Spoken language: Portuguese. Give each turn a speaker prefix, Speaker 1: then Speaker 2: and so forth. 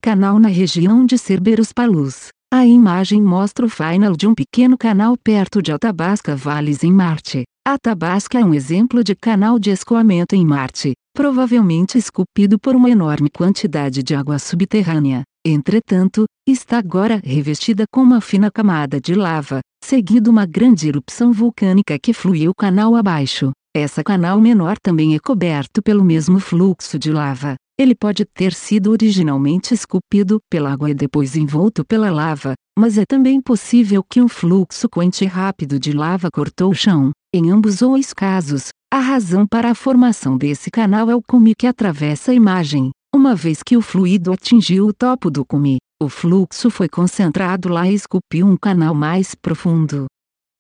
Speaker 1: canal na região de Cerberus Palus. A imagem mostra o final de um pequeno canal perto de Athabasca Valles em Marte. Athabasca é um exemplo de canal de escoamento em Marte, provavelmente esculpido por uma enorme quantidade de água subterrânea. Entretanto, está agora revestida com uma fina camada de lava, seguido uma grande erupção vulcânica que fluiu o canal abaixo. Esse canal menor também é coberto pelo mesmo fluxo de lava. Ele pode ter sido originalmente esculpido pela água e depois envolto pela lava, mas é também possível que um fluxo quente rápido de lava cortou o chão. Em ambos os casos, a razão para a formação desse canal é o cume que atravessa a imagem. Uma vez que o fluido atingiu o topo do cume, o fluxo foi concentrado lá e esculpiu um canal mais profundo.